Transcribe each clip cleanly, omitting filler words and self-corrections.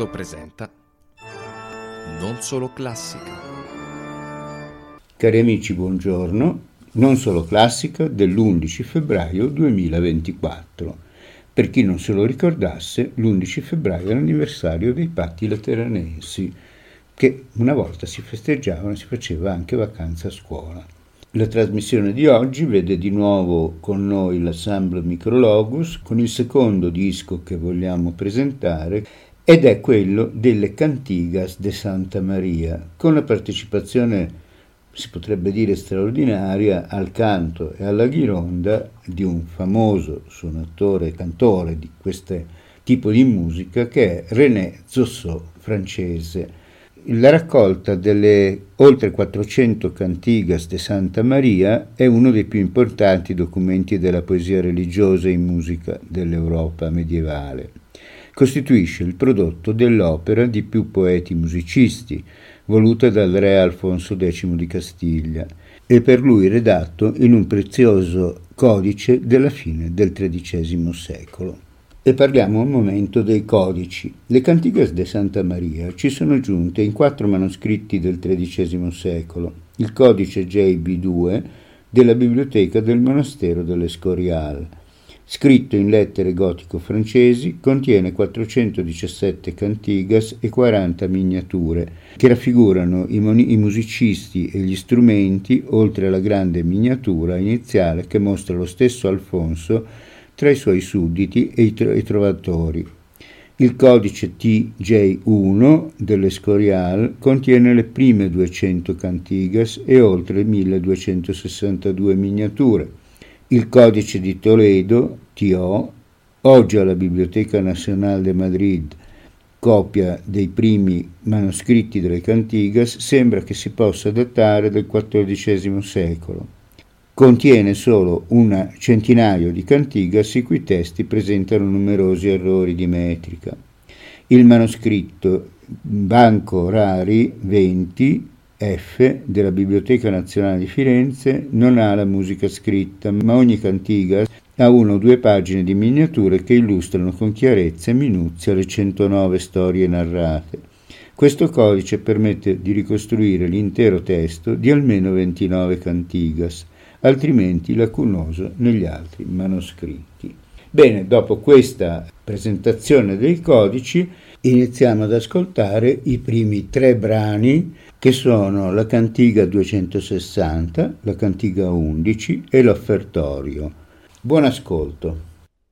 Leonardo presenta Non Solo Classica. Cari amici, buongiorno. Non Solo Classica dell'11 febbraio 2024. Per chi non se lo ricordasse, l'11 febbraio è l'anniversario dei Patti Lateranensi, che una volta si festeggiavano e si faceva anche vacanza a scuola. La trasmissione di oggi vede di nuovo con noi l'Ensemble Micrologus con il secondo disco che vogliamo presentare, ed è quello delle Cantigas de Santa Maria, con la partecipazione, si potrebbe dire straordinaria, al canto e alla ghironda di un famoso suonatore e cantore di questo tipo di musica che è René Zossot, francese. La raccolta delle oltre 400 Cantigas de Santa Maria è uno dei più importanti documenti della poesia religiosa in musica dell'Europa medievale. Costituisce il prodotto dell'opera di più poeti musicisti, voluta dal re Alfonso X di Castiglia, e per lui redatto in un prezioso codice della fine del XIII secolo. E parliamo un momento dei codici. Le Cantigas de Santa Maria ci sono giunte in 4 manoscritti del XIII secolo. Il codice JB2 della biblioteca del monastero dell'Escorial, scritto in lettere gotico-francesi, contiene 417 cantigas e 40 miniature, che raffigurano i musicisti e gli strumenti, oltre alla grande miniatura iniziale che mostra lo stesso Alfonso tra i suoi sudditi e i trovatori. Il codice TJ1 dell'Escorial contiene le prime 200 cantigas e oltre 1262 miniature. Il codice di Toledo, TO, oggi alla Biblioteca Nacional de Madrid, copia dei primi manoscritti delle cantigas, sembra che si possa datare del XIV secolo. Contiene solo un centinaio di cantigas i cui testi presentano numerosi errori di metrica. Il manoscritto Banco Rari 20 F della Biblioteca Nazionale di Firenze non ha la musica scritta, ma ogni cantiga ha 1 o 2 pagine di miniature che illustrano con chiarezza e minuzia le 109 storie narrate. Questo codice permette di ricostruire l'intero testo di almeno 29 cantigas, altrimenti lacunoso negli altri manoscritti. Bene, dopo questa presentazione dei codici, iniziamo ad ascoltare i primi 3 brani, che sono la Cantiga 260, la Cantiga 11 e l'Offertorio. Buon ascolto.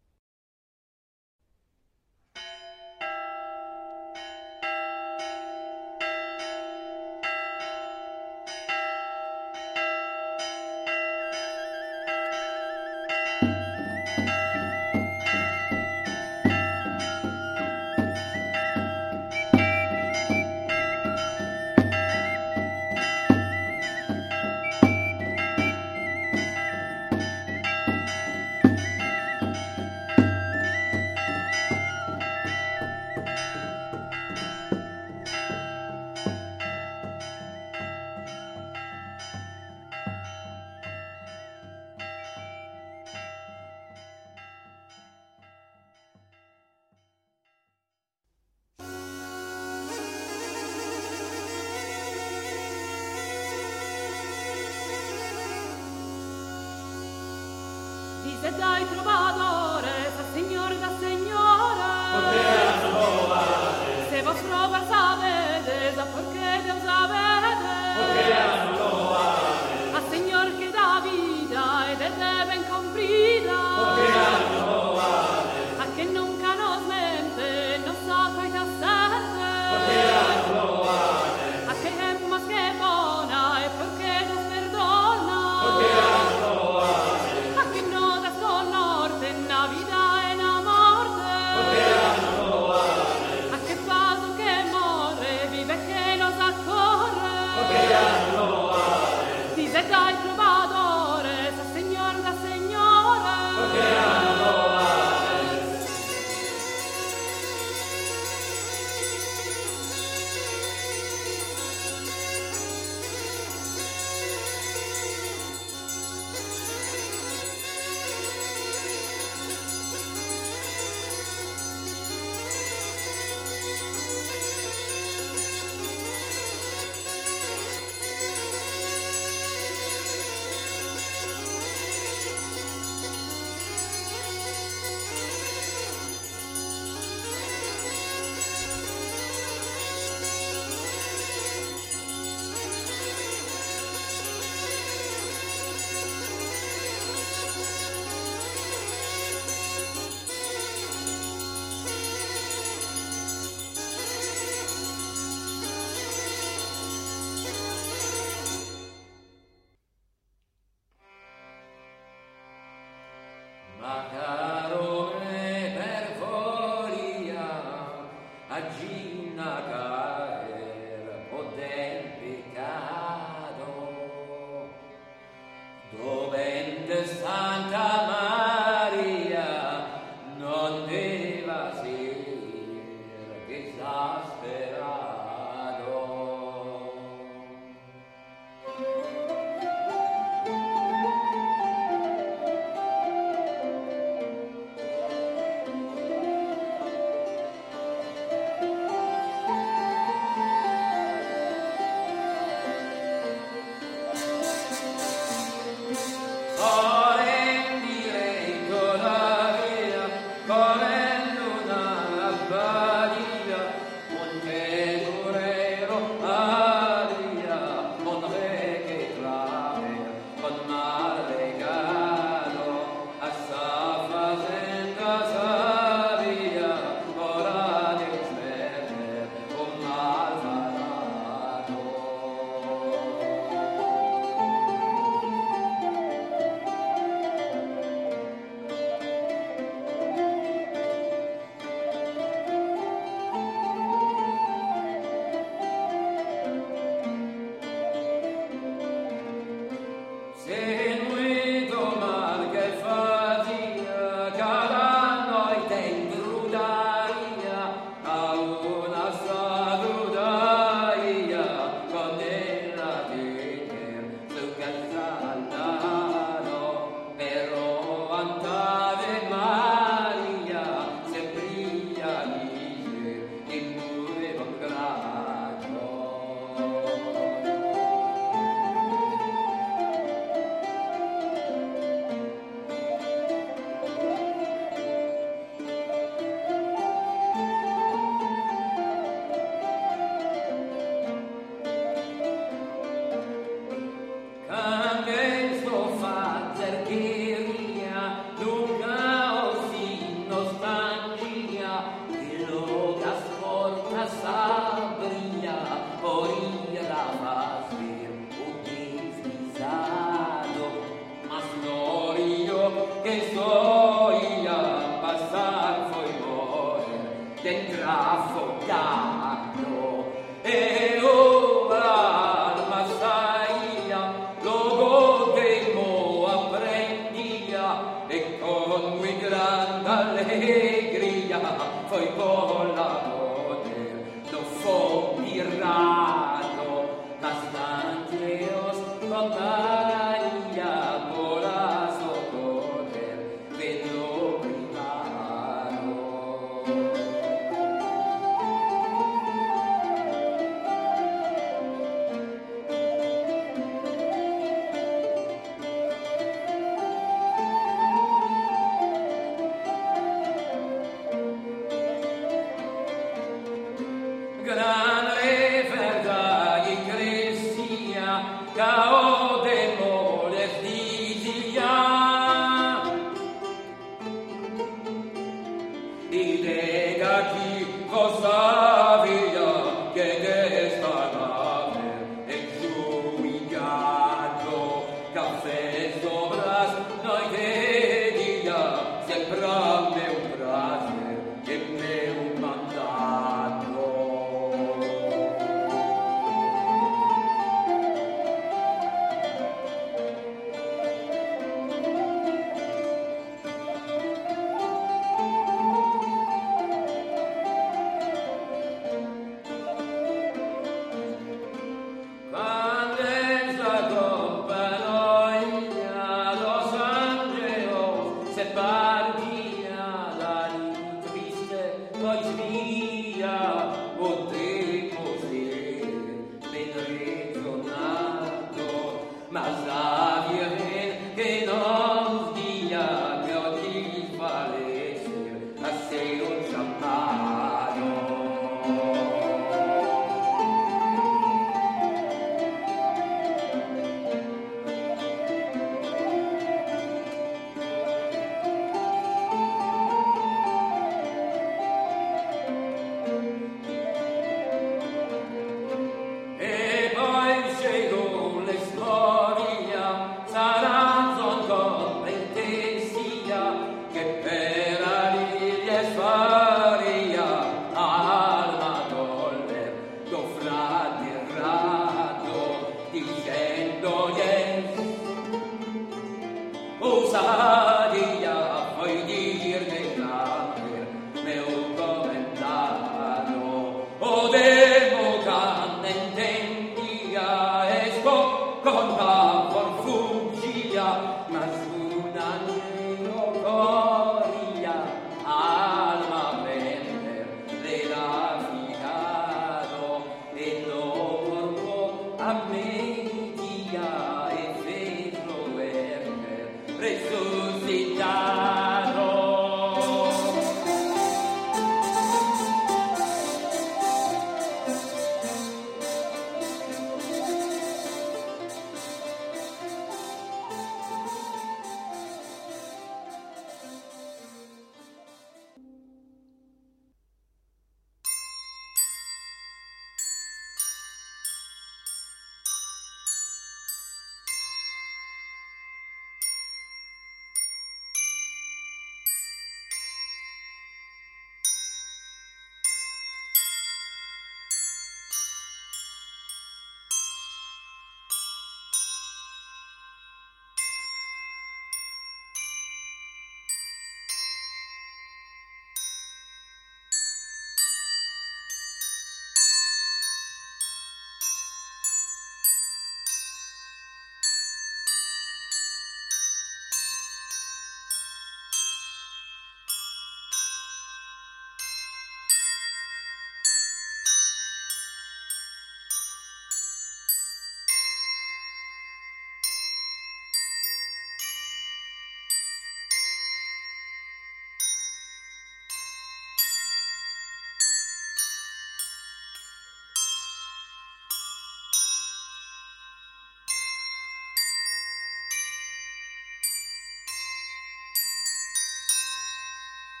Se dai trovadores al Signor da Signore, se vos robar sabedes, a porque Deus sabedes, al Signor que da vida e de ben comprida, a que nunca nos mente, nos saca y nos serte, a que es más que bona e porque nos perdona, a que no desconorte en la vida en la morte, a que paso que morre, vive que nos accorre, Macarone per volia a Gina caer o del peccato dovente Santa Maria non deva ser che esasperato.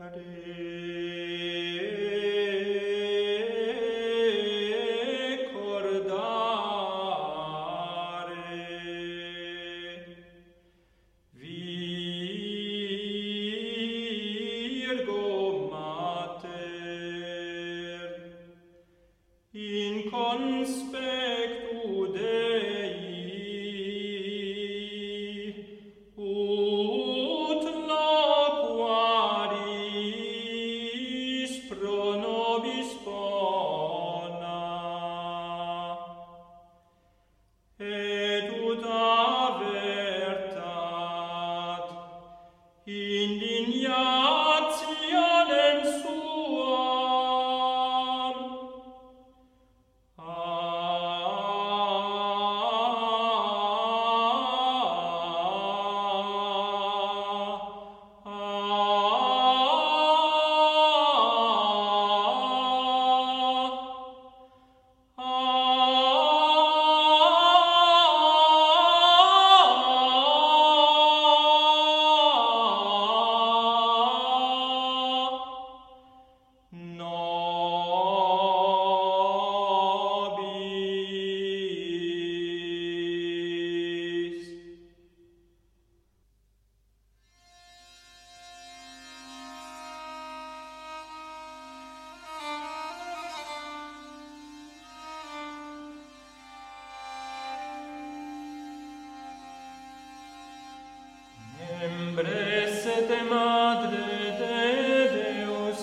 Embracete Madre de Deus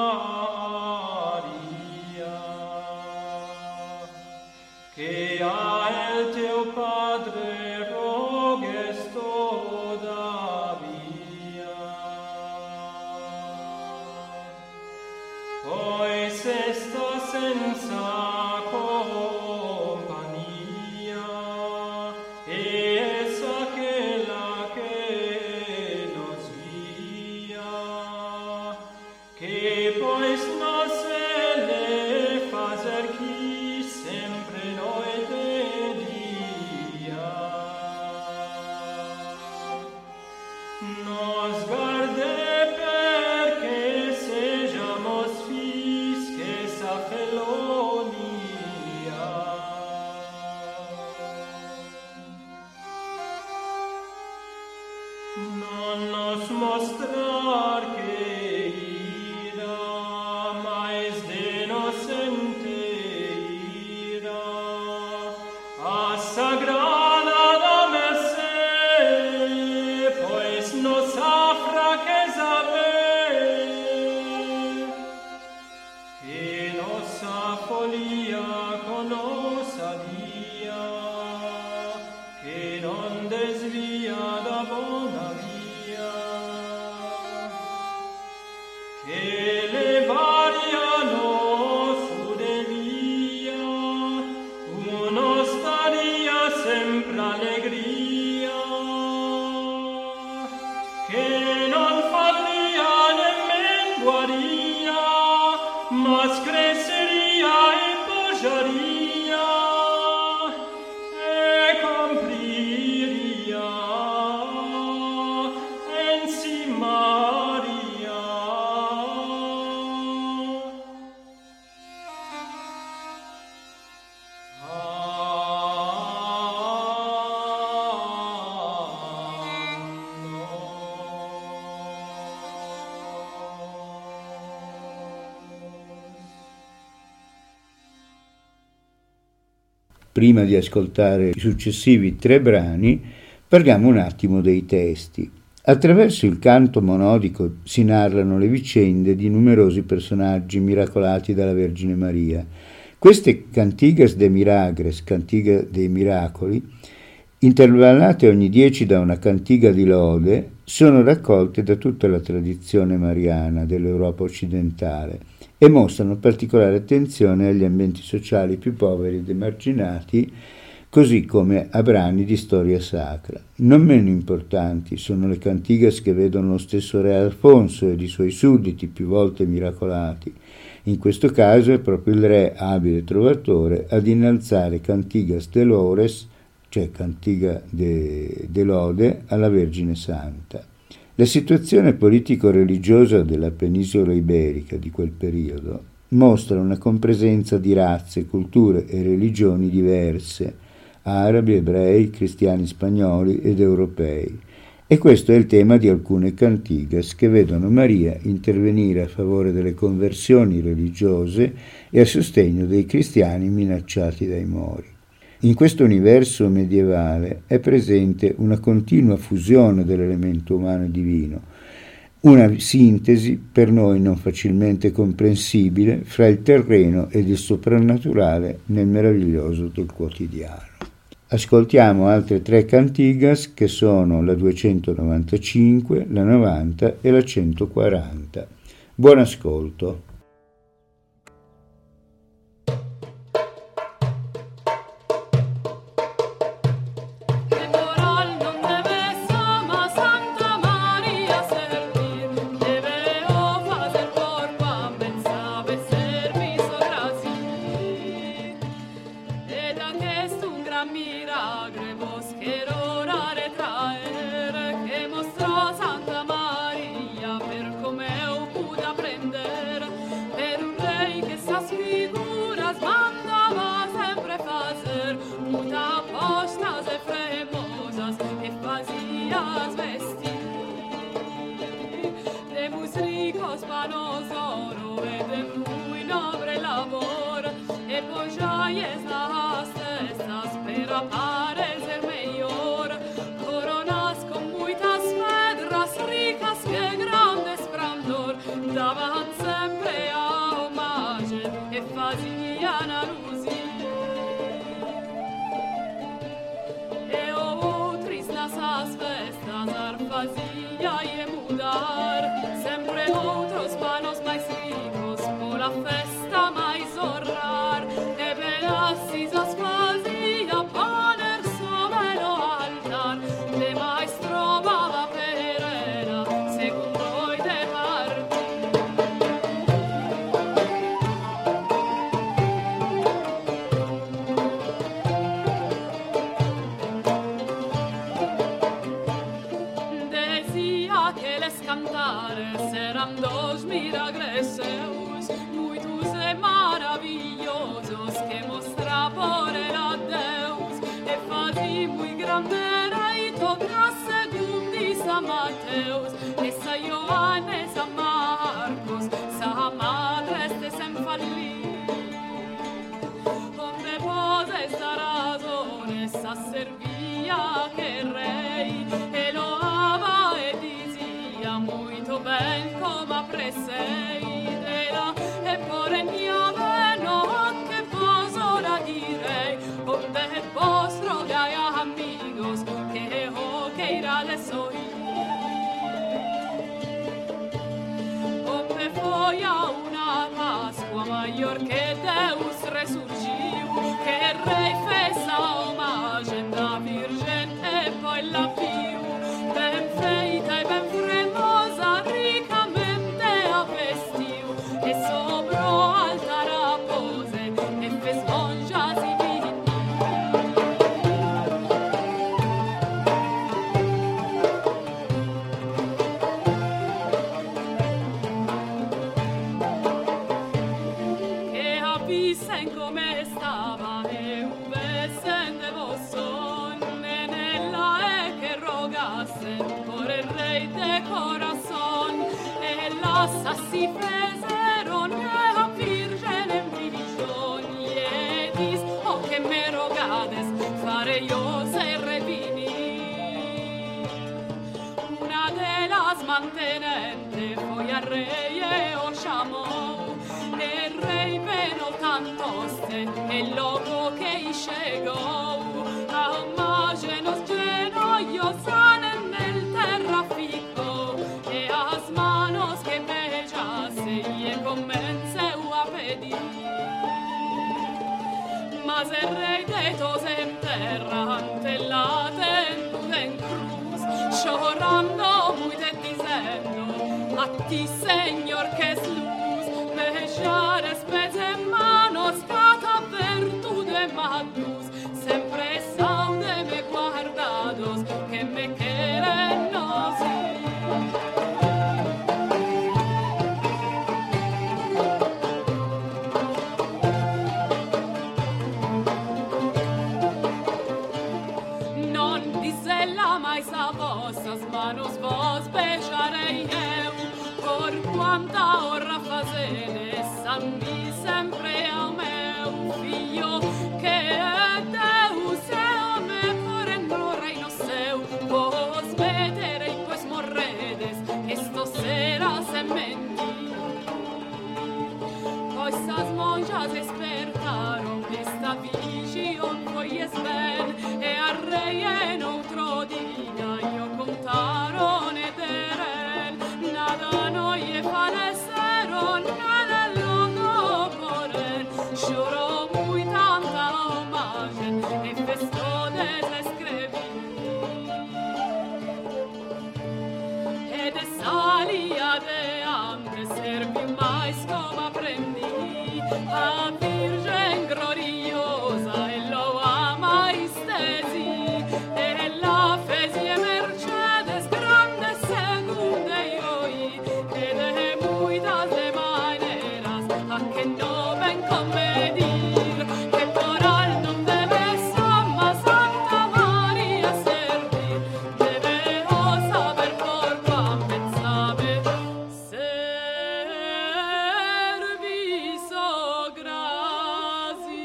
Maria, que a el teu Padre rogues todavía, pois estás en sa compañía, es aquella que nos guía, que pois nos ele fazer qui sempre noite e dia. Nos guarde perché sejamos fis che sa felonia. Non nos mostrar que ira, mais de inocente ira, a sagrada da mercê, pois nossa fraqueza vê, que nossa folia con nossa dia, que non desvia da bona via, che levaria su devia, uno staria sempre allegria, che non fallia nemmen guaria, mas cresceria e poggiaria, e compriria en si Maria. Prima di ascoltare i successivi 3 brani, parliamo un attimo dei testi. Attraverso il canto monodico si narrano le vicende di numerosi personaggi miracolati dalla Vergine Maria. Queste cantigas de miragres, cantiga dei miracoli, intervallate ogni 10 da una cantiga di lode, sono raccolte da tutta la tradizione mariana dell'Europa occidentale e mostrano particolare attenzione agli ambienti sociali più poveri ed emarginati, così come a brani di storia sacra. Non meno importanti sono le cantigas che vedono lo stesso re Alfonso ed i suoi sudditi più volte miracolati. In questo caso è proprio il re, abile trovatore, ad innalzare cantigas de lores, cioè cantiga de lode, alla Vergine Santa. La situazione politico-religiosa della penisola iberica di quel periodo mostra una compresenza di razze, culture e religioni diverse, arabi, ebrei, cristiani spagnoli ed europei. E questo è il tema di alcune cantigas che vedono Maria intervenire a favore delle conversioni religiose e a sostegno dei cristiani minacciati dai Mori. In questo universo medievale è presente una continua fusione dell'elemento umano e divino, una sintesi per noi non facilmente comprensibile fra il terreno ed il soprannaturale nel meraviglioso del quotidiano. Ascoltiamo altre 3 cantigas che sono la 295, la 90 e la 140. Buon ascolto. Si presero nella virgine milioni e dis, oh che me rogades fare io se revini. Una de las mantenente foi al rey e o llamó, el rey veno tantoste, el loco que llegó, a mágenos lleno yo sanen nel terra fico, e as manos que me e commenceu a pedir. Mas el rey de tos en terra ante la tenuta en cruz, llorando muy de diciendo, a ti Señor que es luz, me llares pes en manos cata virtude magnus, sempre saude me guardados que me quieren así. manos vos bejarei eu, por quanta orra fazene, sambi sempre ao meu filho, que é Deus e home, porém no reino seu, vos veterei, pois morredes, esto será sementi. Pois as monjas despertaron, esta vigión foi ben, e a rei en outro dia, io contaron e deren, nada noi e faleceron, nada logo poren, lloró muy tanta homagen, e festodes escrevi. E de salia de hambre, servi mais como aprendi, a Virgen gloriosa e lo ama istesi, e la fesi e mercedes grande segunde ioi, e de muitas de maneras a que no ven convenir, que por al nom de Besama Santa Maria servir, debe o saber por quam pensabe serviso grasi.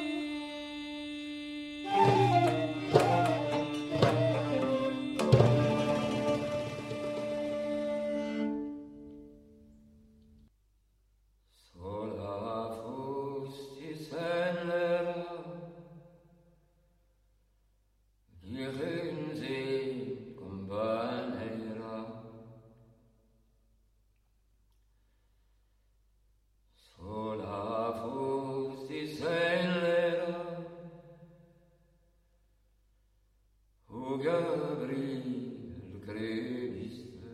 Sola fusti sellera, Virensi companera. Sola fusti sellera, o Gabriel crediste,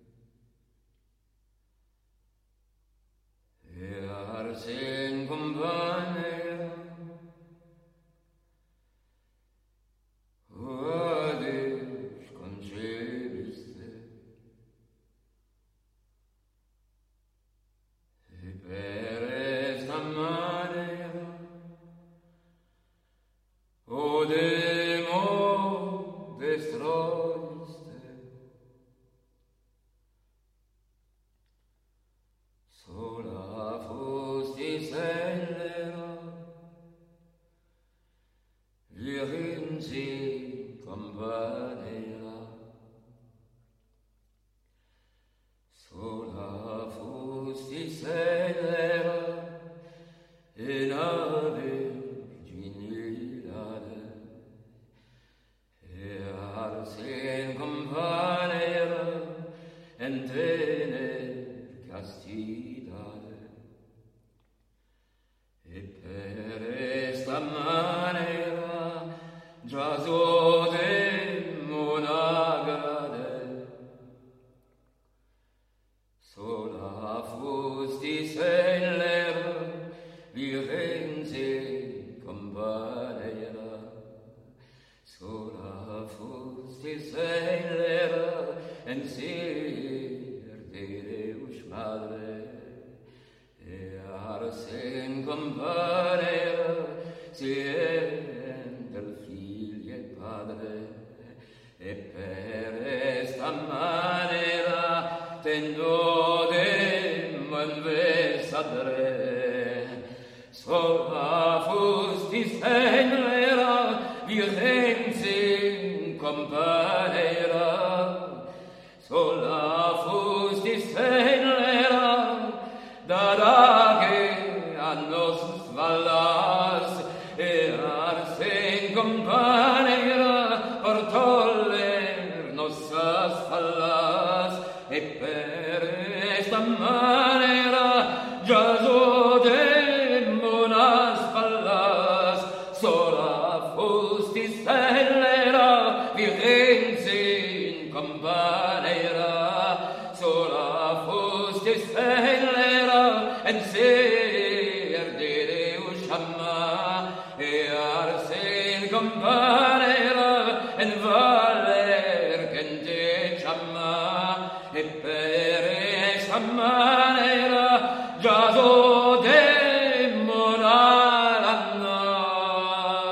e Arsen companera, o Adeus concebiste, e per esta manera, o demo destroiste, sola fusti sellera, Virensi companera. Sola fusti sellera, e nave virginidade, e Arsen companera, en tener castidade. E per esta manera già sodemmo n'agrade. Sola fusti sellera, Virensi companera. Sola fusti sellera, en ser de Deus madre, e Arsen companera, sien del figlio e padre, e per esta manera tendo demmo in versadre. Sola fusti sellera, Virensi companera. Sola fusti sellera, da che a nos vallas, e Arsen companera, por toller nossas fallas, e per esta manera già sodemmo nas fallas. Sola fusti sellera, Virensi companera. Sola fusti sellera, en ser de Deus ama, e Arsen companera, en valer gente chama, e per esta manera già sodemmo n'anno.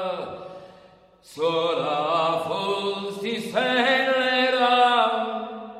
Sola fusti sellera,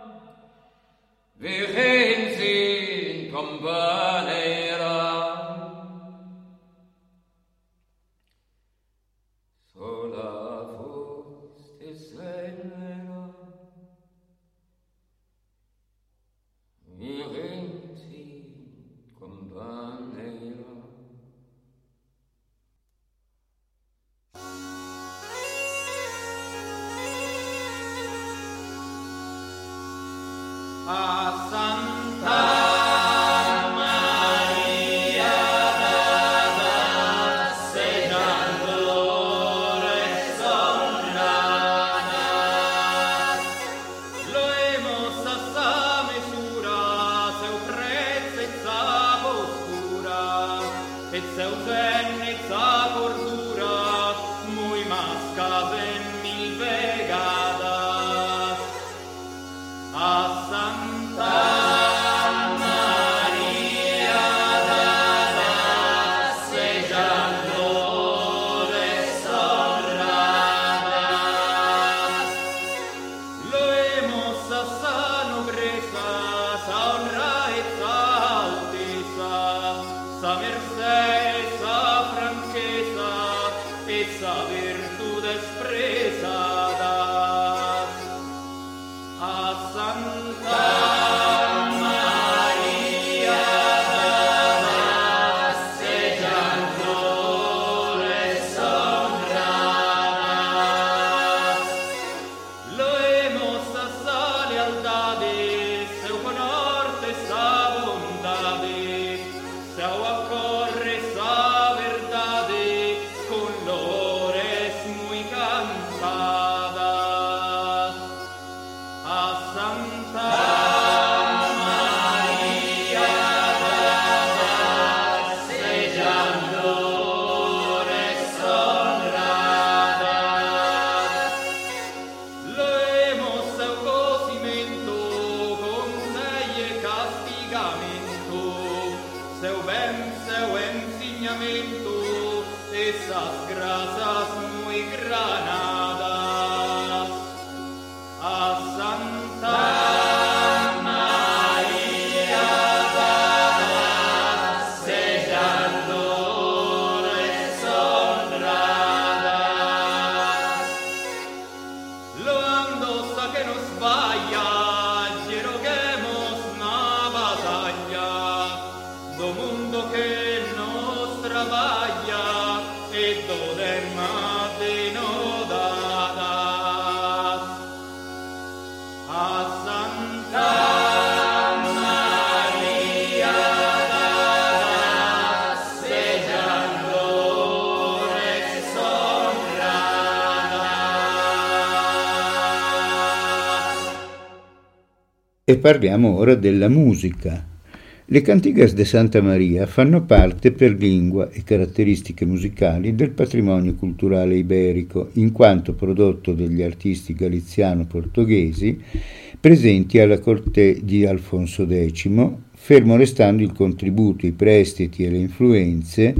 E parliamo ora della musica. Le cantigas de Santa Maria fanno parte per lingua e caratteristiche musicali del patrimonio culturale iberico, in quanto prodotto dagli artisti galiziano-portoghesi presenti alla corte di Alfonso X, fermo restando il contributo, i prestiti e le influenze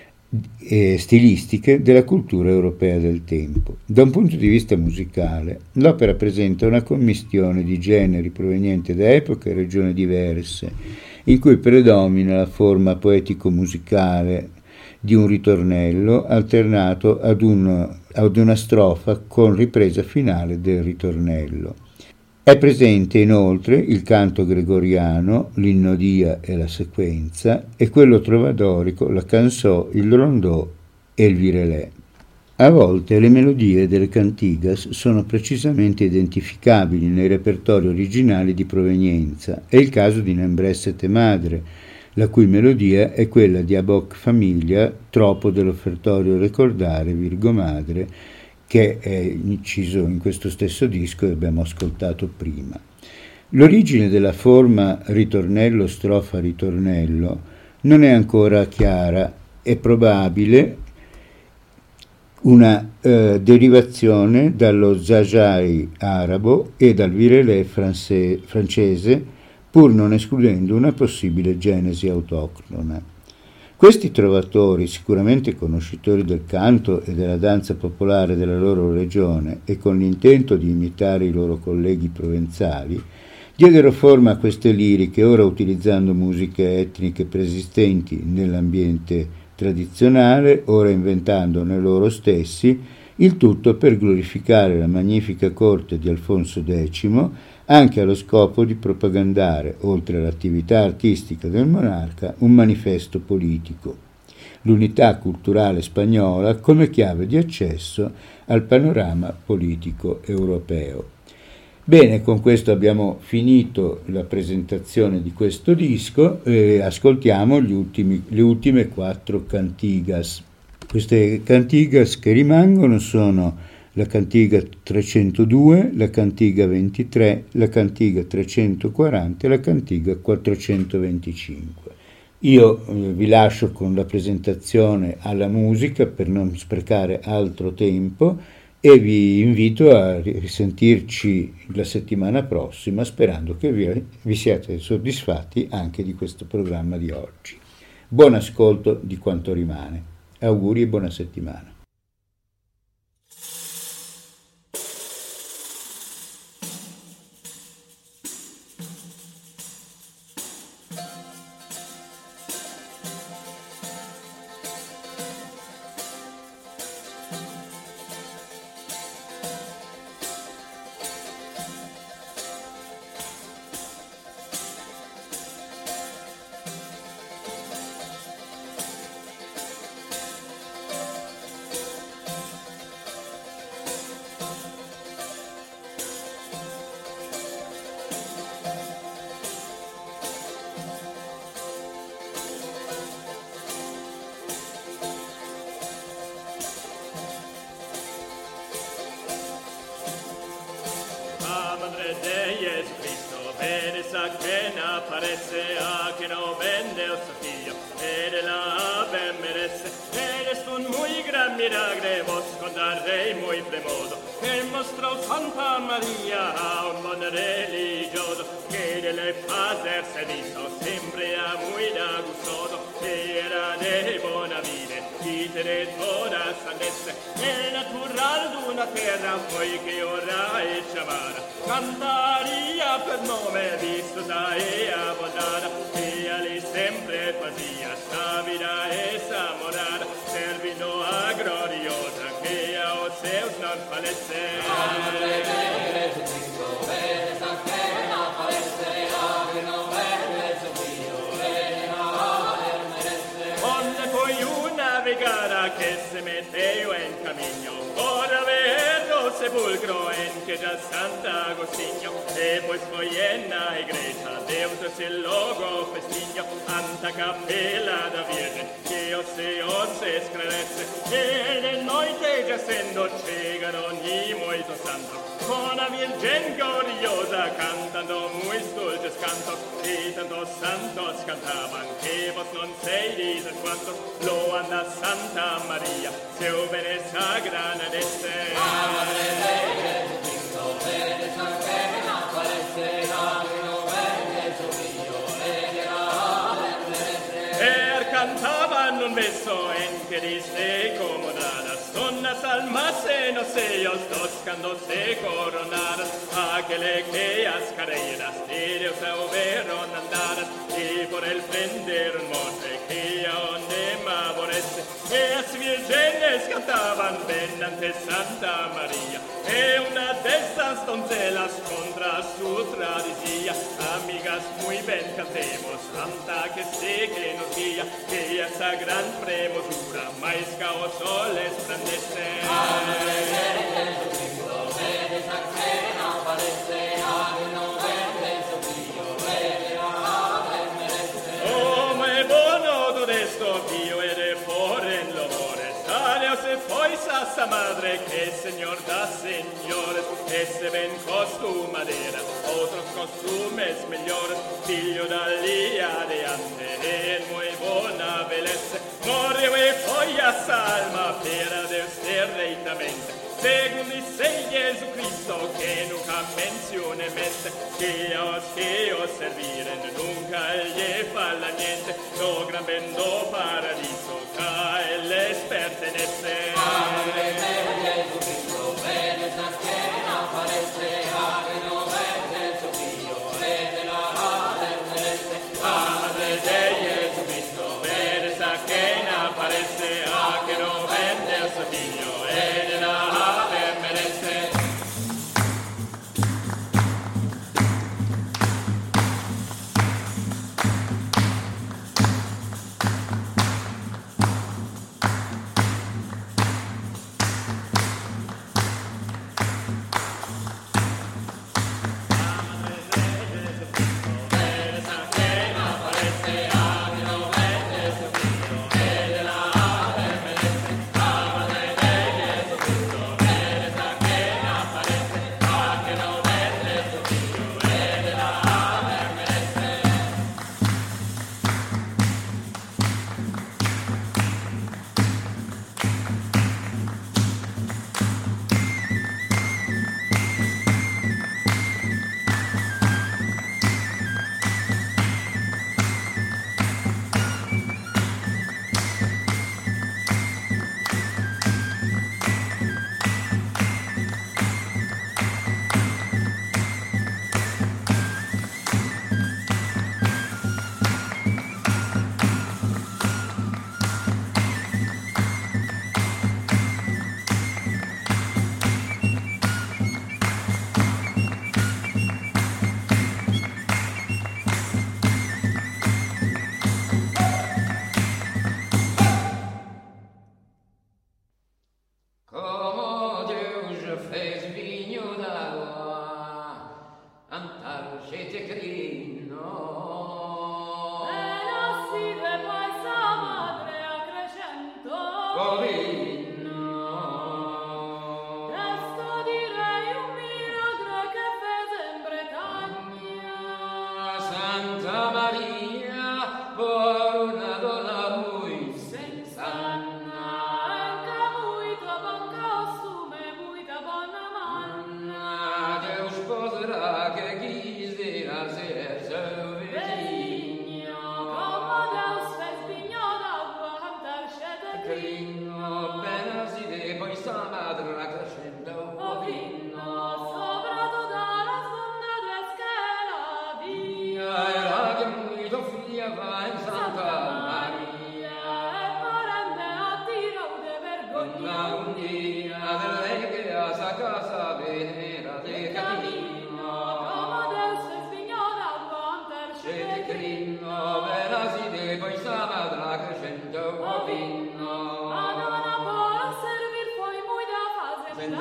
stilistiche della cultura europea del tempo. Da un punto di vista musicale, l'opera presenta una commistione di generi provenienti da epoche e regioni diverse, in cui predomina la forma poetico-musicale di un ritornello alternato ad una strofa con ripresa finale del ritornello. È presente inoltre il canto gregoriano, l'innodia e la sequenza, e quello trovadorico, la canzò, il rondò e il virelè. A volte le melodie delle cantigas sono precisamente identificabili nei repertori originali di provenienza. È il caso di Nembressete Madre, la cui melodia è quella di Aboc Famiglia, troppo dell'offertorio Recordare, Virgo Madre, che è inciso in questo stesso disco che abbiamo ascoltato prima. L'origine della forma ritornello-strofa-ritornello non è ancora chiara, è probabile una derivazione dallo zajai arabo e dal virelè francese, pur non escludendo una possibile genesi autoctona. Questi trovatori, sicuramente conoscitori del canto e della danza popolare della loro regione e con l'intento di imitare i loro colleghi provenzali, diedero forma a queste liriche, ora utilizzando musiche etniche preesistenti nell'ambiente tradizionale, ora inventandone loro stessi, il tutto per glorificare la magnifica corte di Alfonso X, anche allo scopo di propagandare, oltre all'attività artistica del monarca, un manifesto politico, l'unità culturale spagnola come chiave di accesso al panorama politico europeo. Bene, con questo abbiamo finito la presentazione di questo disco e ascoltiamo le ultime 4 cantigas. Queste cantigas che rimangono sono la cantiga 302, la cantiga 23, la cantiga 340 e la cantiga 425. Io vi lascio con la presentazione alla musica per non sprecare altro tempo e vi invito a risentirci la settimana prossima, sperando che vi siate soddisfatti anche di questo programma di oggi. Buon ascolto di quanto rimane. Auguri e buona settimana. Sepulcro en que ya Santa Agostinho e pues foi na igreja Deus el logo festiño anta capela da Virgen que o se esclarece e de noite giacendo chegaron y moito santo con a Virgen gloriosa cantando muy dulces cantos y tantos santos cantaban que vos non sei dices cuantos lo anda Santa María se ubere sagrada de este cantaban un beso en que dice como dadas son las almas en los sellos toscándose coronadas aquele que as carreiras de Dios hubieron andadas y por el prender un monte que a donde me aborrece y las virgenes cantaban ven ante Santa María e una de estas doncellas contra su tradición amigas muy bien cantemos Santa que sé que nos guía que esa gran premosura mais caos sol esplendece oh me bono todo esto pio e de por en lomores Dios e poisa sa madre que señor da señores ese ben costumadera otros costumes mejores figlio dall'ia de ante en muy buona bellezza morre e poi a salma per Deus reitamente según dice Jesucristo que nunca mencione mente que os serviren nunca gli falla niente no gran bendo paradiso ca les pertenece Padre de Jesucristo ven esa que aparece a que no vende su figlio e de la merece Padre de Jesucristo ven esa que aparece a que no vende su figlio e de la merece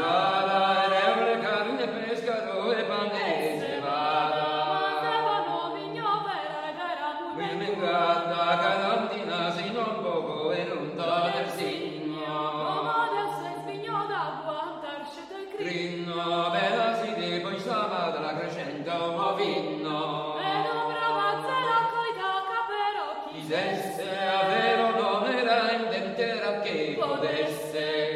vada, e reule carne, pescaro e pane, se vada. Qui mi guarda, calantina, si non poco e non del signo. Grinno, bella si de, poi sa madra crescendo vinno. Chi desse a vero non era in dentera che potesse.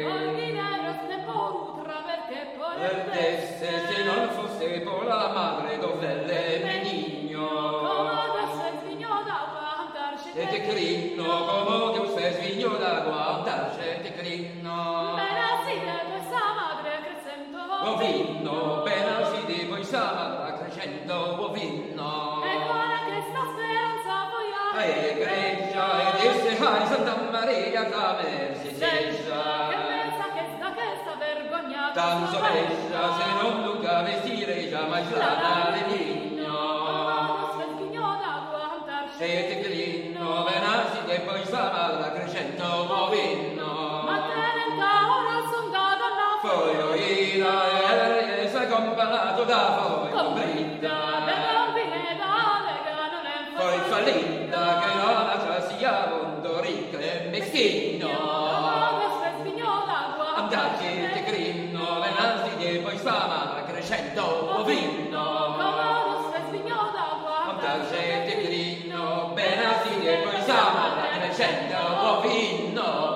Perdesse se non fosse per la madre dov'elle benigno. E te crinno, come Dio se svigno d'acqua, andarce te crinno. Ovinno, bella si di poi sa madre crescendo, ovinno. E greggia, e disse, ai Santa Maria, camer si seggia. Tanto vescia, se non Luca vestire, già mai strada benigno. Se te grinno, venasi, e poi sa madre crescendo, ovinno. Poi oira, e s'è companato da voi, brida. Poi fallita, che non la sia mondo ricca e meschino. Andate, te grinno, venasti, e poi fama, crescendo, ovinno. Andate, te grinno, venasti, e poi fama, crescendo, ovinno.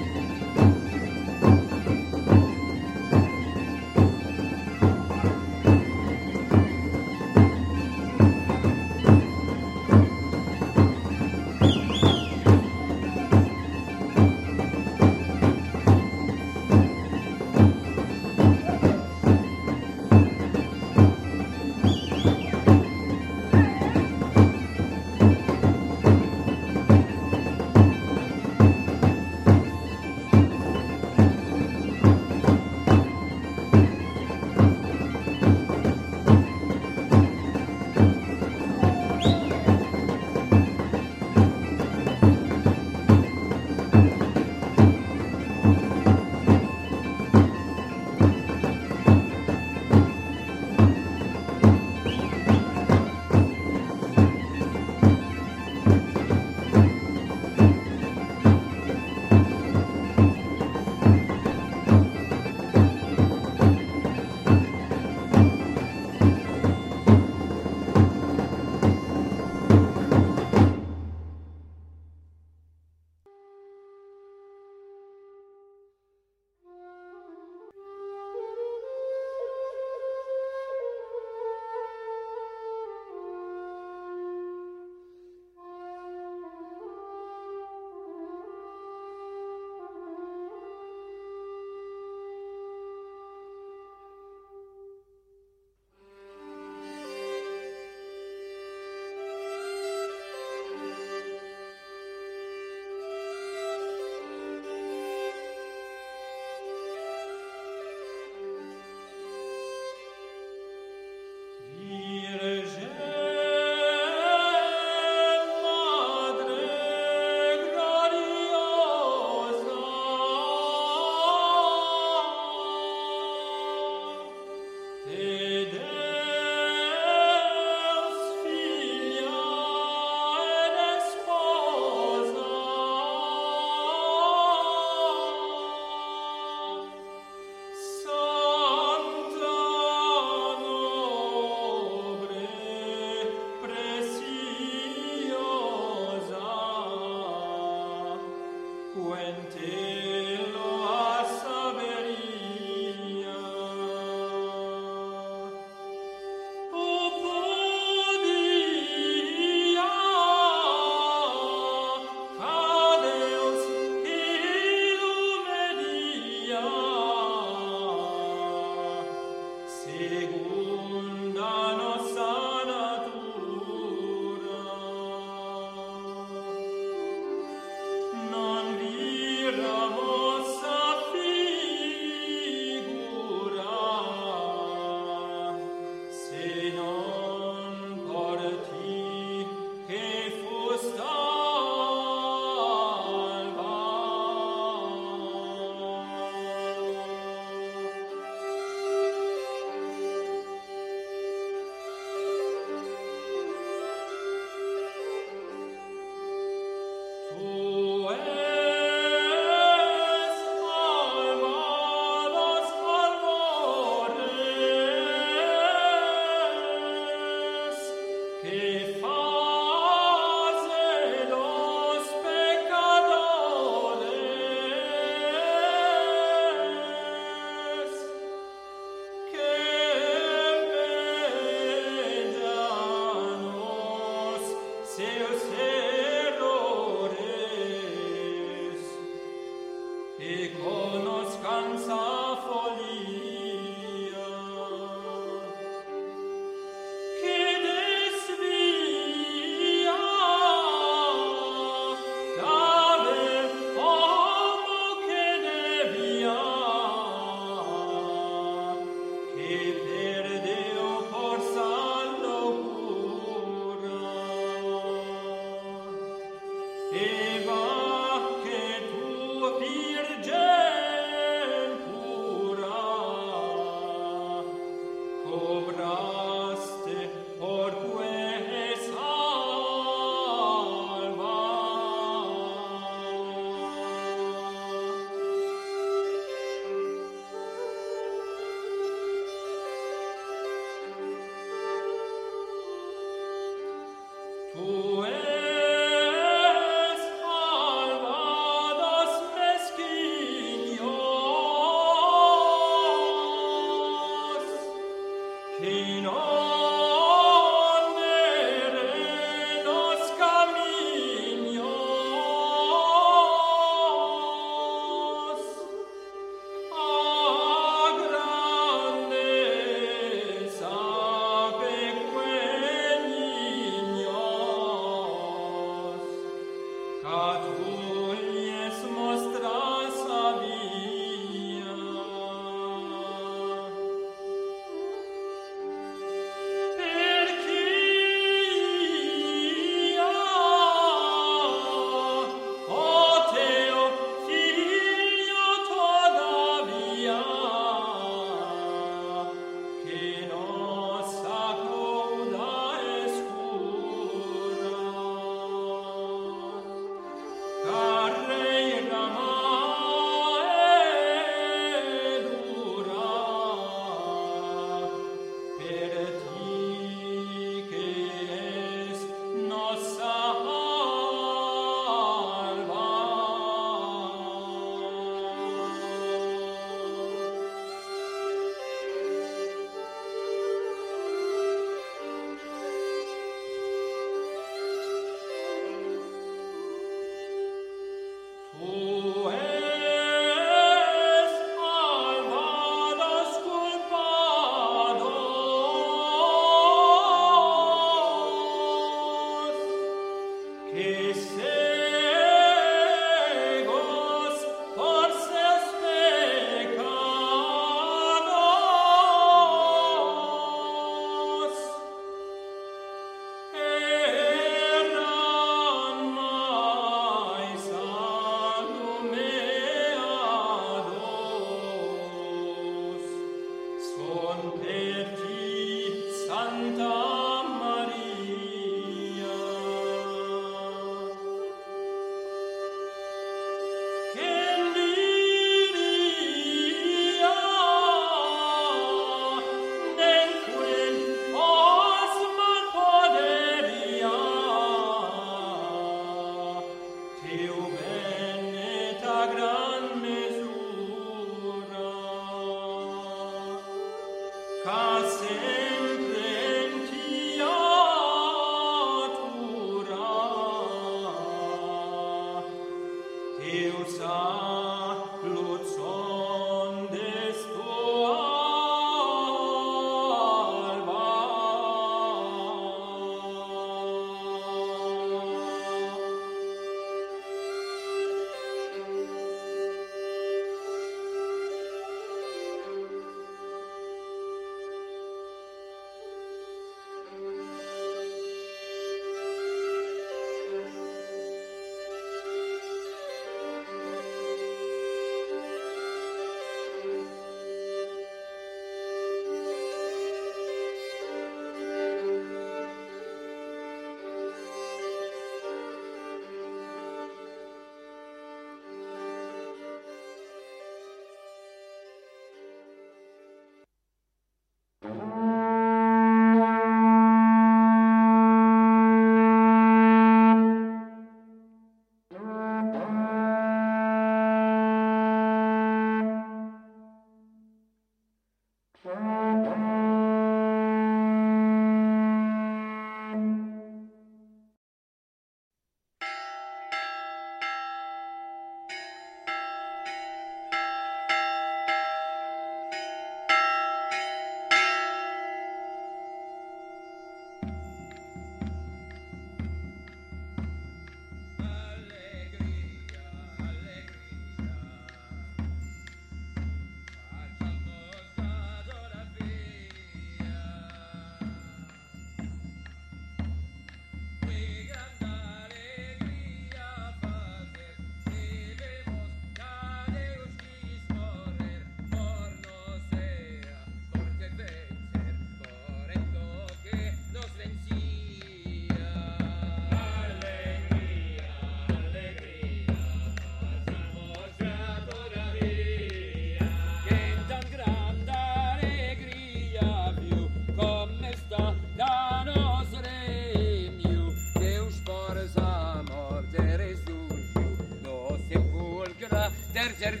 tercer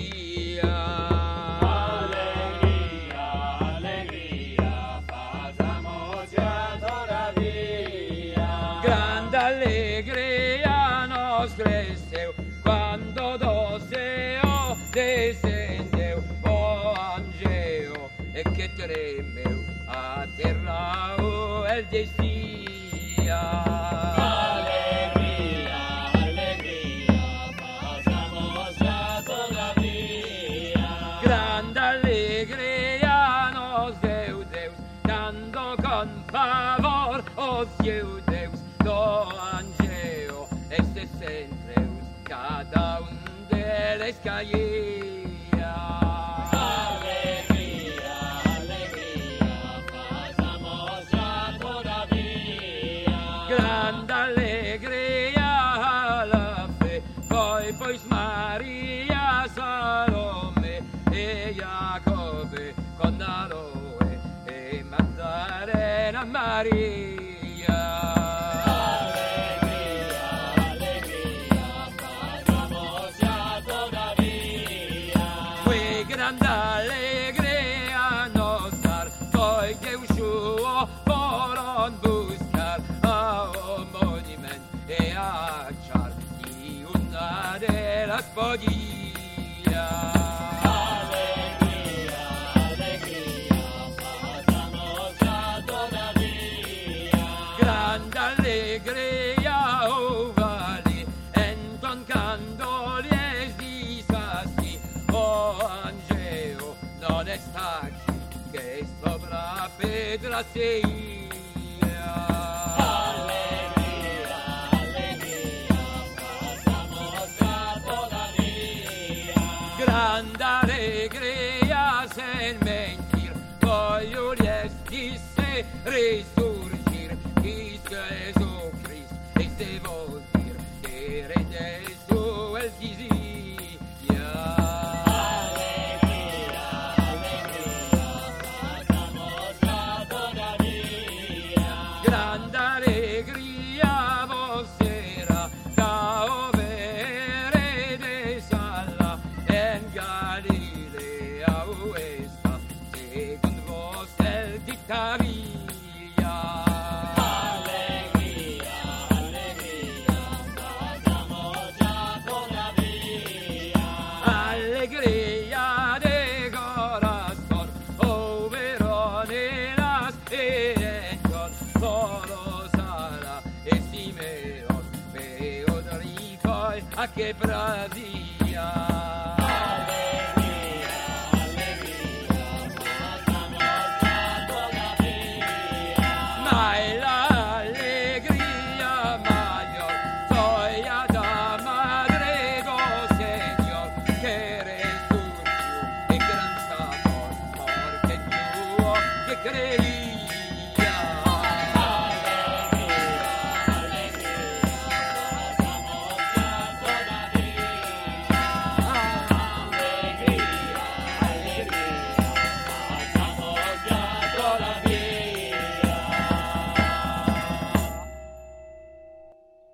dia. Alegría, alegría, pasamos ya todavía. Grande alegria nos cresceu quando do céu descendeu o anjo e que tremeu a terra o el descia. Dieu Deus, do angeo, este centreus, cada un deles caía. Alegría, alegría, pasamos ya todavía. Grande alegria la fe, poi pois Maria, Salome e Giacobbe con Aloe e Maddalena Maria. Alegría, alegría, pasamos ya todavía. Grande alegria, oh vale, enton candolies disassi, oh angeo, non está aquí, que sopra pedra seia. Grande alegria sen mentir, voglio disse risurgir, Gesù Cristo, e se vuol dir che rende su el disia. Alegría, alegría, pasamos ya todavía. Grande alegria vos era, da overe de sala, en Galilea oesta, secondo vos Sevilla. Alegría, alegría, pasamos ya todavía. Alegría de corazón, oh Veronelas y Enchon, todos ala e Simeon, Feodorico a che Brasia. Alegría, alegría, pasamos ya todavía. Ma è l'allegria mayor, soy a da madre do Señor, que eres tu y gran sabor, porque tú que creí.